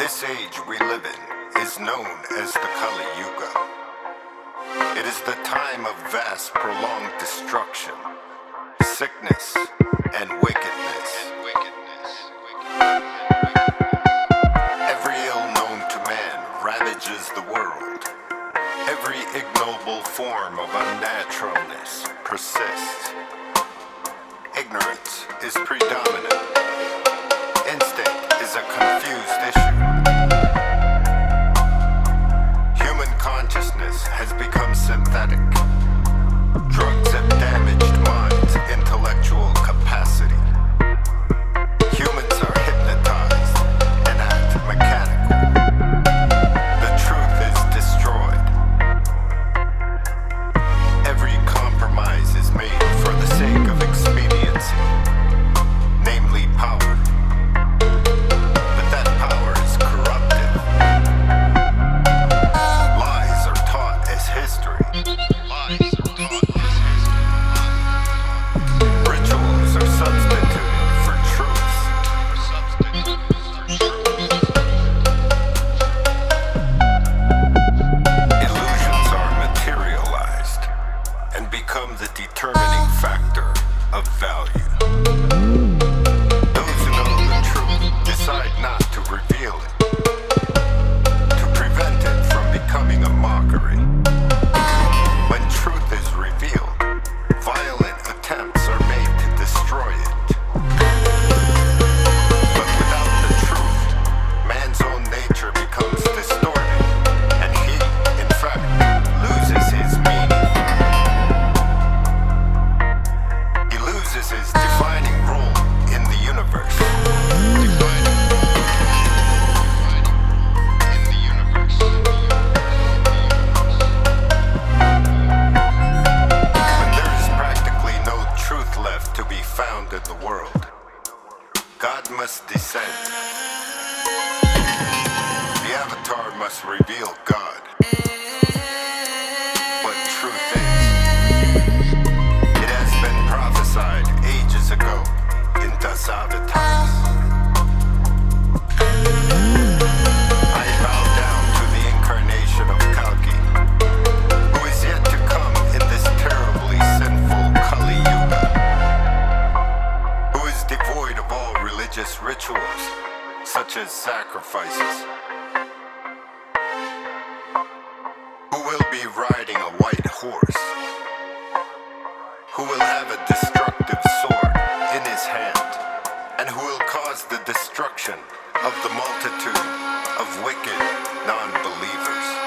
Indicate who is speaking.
Speaker 1: This age we live in is known as the Kali Yuga. It is the time of vast, prolonged destruction, sickness, and wickedness. Every ill known to man ravages the world. Every ignoble form of unnaturalness persists. Ignorance is predominant. Instinct is a confused issue. Human consciousness has become synthetic. Drugs have damaged minds' intellectual capacity. Humans are hypnotized and act mechanical. The truth is destroyed. Every compromise is made for the sake of expediency, namely power. But that power is corruptive. Lies are taught as history. Rituals are substituted for truths. Illusions are materialized and become the determining factor of value. Those who know the truth decide not to reveal it, to prevent it from becoming a mockery. When truth is revealed, violent attempts are made to destroy it. But without the truth, man's own nature becomes distorted, and he, in fact, loses his meaning. He loses his defining role in the universe. When there is practically no truth left to be found in the world, God must descend. The Avatar must reveal God. What truth is. It has been prophesied ages ago in Dasavatars. I bow down to the incarnation of Kalki, who is yet to come in this terribly sinful Kali Yuga, who is devoid of all religious rituals, such as sacrifices, who will be riding a white horse, who will have a destructive sword in his hand, and who will cause the destruction of the multitude of wicked non-believers.